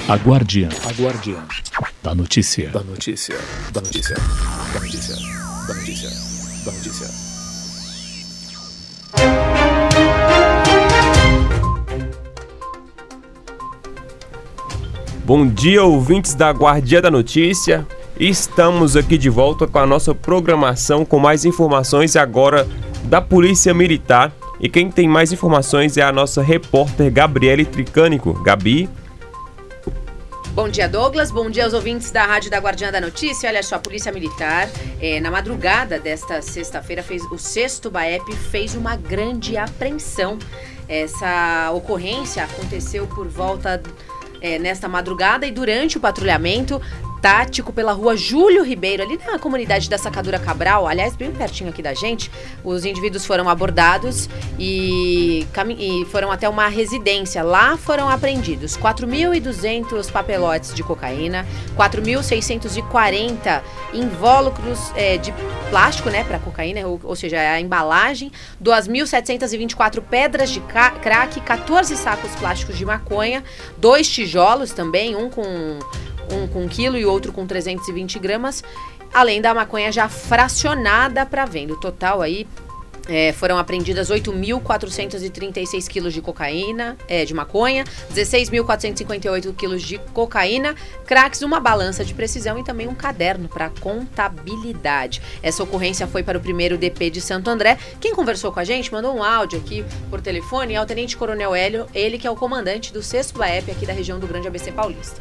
A Guardiã da notícia. Bom dia, ouvintes da Guardiã da Notícia. Estamos aqui de volta com a nossa programação com mais informações agora da Polícia Militar. E quem tem mais informações é a nossa repórter Gabriele Tricânico. Gabi. Bom dia, Douglas. Bom dia aos ouvintes da Rádio da Guardiã da Notícia. Olha só, a Polícia Militar, na madrugada desta sexta-feira, o 6º BAEP fez uma grande apreensão. Essa ocorrência aconteceu por volta nesta madrugada e durante o patrulhamento tático pela rua Júlio Ribeiro, ali na comunidade da Sacadura Cabral, aliás, bem pertinho aqui da gente, os indivíduos foram abordados e foram até uma residência. Lá foram apreendidos 4.200 papelotes de cocaína, 4.640 invólucros de plástico, né, para cocaína, ou seja, a embalagem, 2.724 pedras de crack, 14 sacos plásticos de maconha, 2 tijolos também, um com 1 quilo e outro com 320 gramas, além da maconha já fracionada para venda. O total aí foram apreendidas 8.436 quilos de cocaína, de maconha, 16.458 quilos de cocaína, cracks, uma balança de precisão e também um caderno para contabilidade. Essa ocorrência foi para o 1º DP de Santo André. Quem conversou com a gente, mandou um áudio aqui por telefone, é o Tenente Coronel Hélio, ele que é o comandante do 6º BAEP aqui da região do Grande ABC Paulista.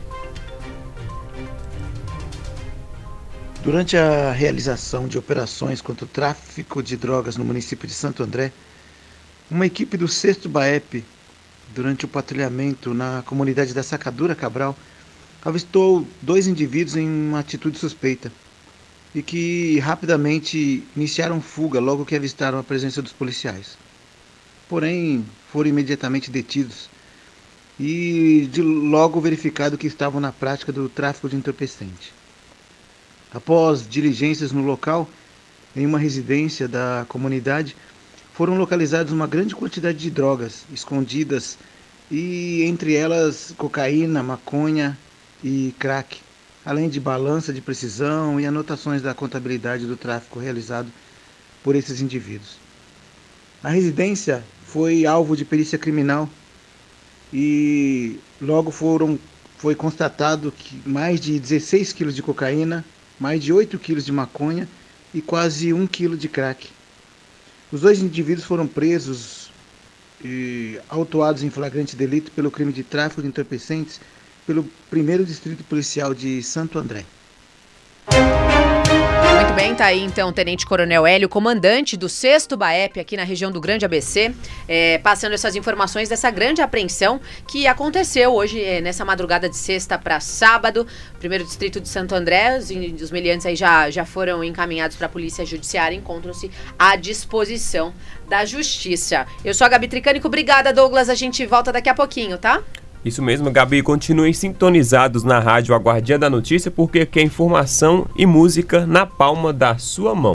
Durante a realização de operações contra o tráfico de drogas no município de Santo André, uma equipe do 6º BAEP, durante o patrulhamento na comunidade da Sacadura Cabral, avistou 2 indivíduos em uma atitude suspeita e que rapidamente iniciaram fuga logo que avistaram a presença dos policiais. Porém, foram imediatamente detidos e logo verificado que estavam na prática do tráfico de entorpecente. Após diligências no local, em uma residência da comunidade, foram localizadas uma grande quantidade de drogas escondidas e entre elas cocaína, maconha e crack, além de balança de precisão e anotações da contabilidade do tráfico realizado por esses indivíduos. A residência foi alvo de perícia criminal e logo foi constatado que mais de 16 quilos de cocaína, mais de 8 quilos de maconha e quase 1 quilo de crack. Os 2 indivíduos foram presos e autuados em flagrante delito pelo crime de tráfico de entorpecentes pelo 1º Distrito Policial de Santo André. Muito bem, tá aí então o Tenente Coronel Hélio, comandante do 6º BAEP aqui na região do Grande ABC, passando essas informações dessa grande apreensão que aconteceu hoje, nessa madrugada de sexta para sábado. 1º Distrito de Santo André, os meliantes aí já foram encaminhados para a Polícia Judiciária e encontram-se à disposição da Justiça. Eu sou a Gabi Tricânico, obrigada, Douglas, a gente volta daqui a pouquinho, tá? Isso mesmo, Gabi. Continuem sintonizados na rádio A Guardiã da Notícia, porque aqui é informação e música na palma da sua mão.